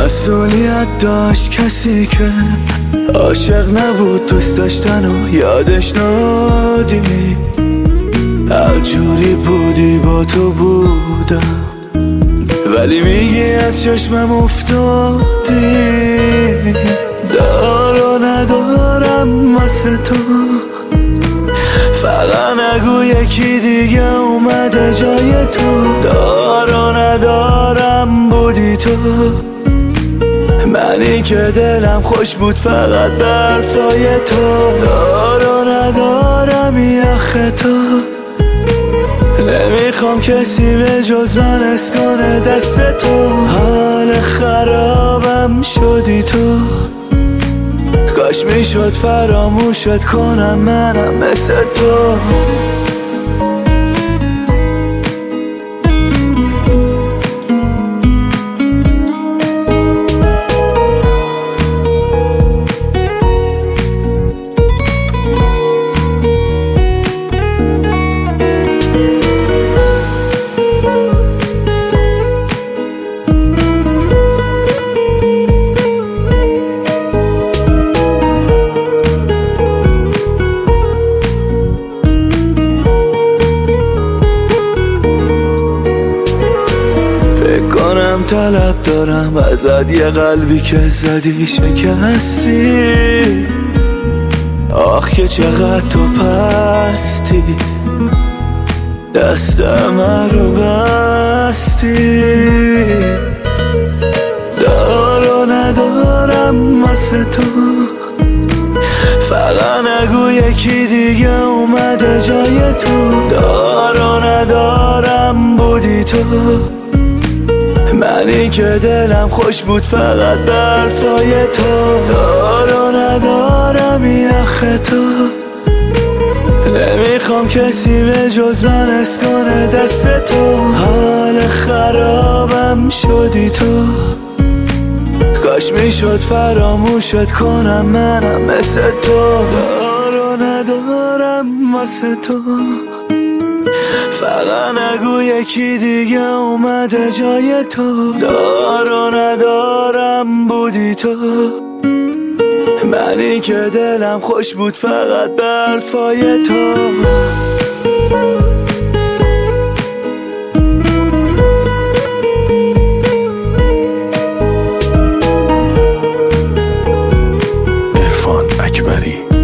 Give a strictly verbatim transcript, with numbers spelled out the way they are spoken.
مسئولیت داشت کسی که عاشق نبود، دوست داشتن و یادش ندی. هر جوری بودی با تو بودم، ولی میگی از چشمم افتادی. دار و ندارم واسه تو، فقط نگو یکی دیگه اومده جای تو. دار و ندارم بودی تو، منی که دلم خوش بود فقط برفای تو. دار و ندارم یخ تو، نمیخوام کسی به جز من اسکنه دست تو. حال خرابم شدی تو، کاش میشد فراموشت کنم منم مثل تو. کنم طلب دارم ازت یه قلبی که زدی شکستی. آخ که چقدر تو پستی، دست من رو بستی. دار و ندارم واسه تو، فقط نگو یکی دیگه اومده جای تو. دار و ندارم بودی تو، منی که دلم خوش بود فقط برفای تو. دار و ندارم یخ تو، نمیخوام کسی به جز من اسکنه دست تو. حال خرابم شدی تو، کاش میشد فراموشت کنم منم مثل تو. دار و ندارم واسه تو، فقط نگو یکی دیگه اومده جای تو. دار و ندارم بودی تو، منی که دلم خوش بود فقط برفای تو. عرفان اکبری.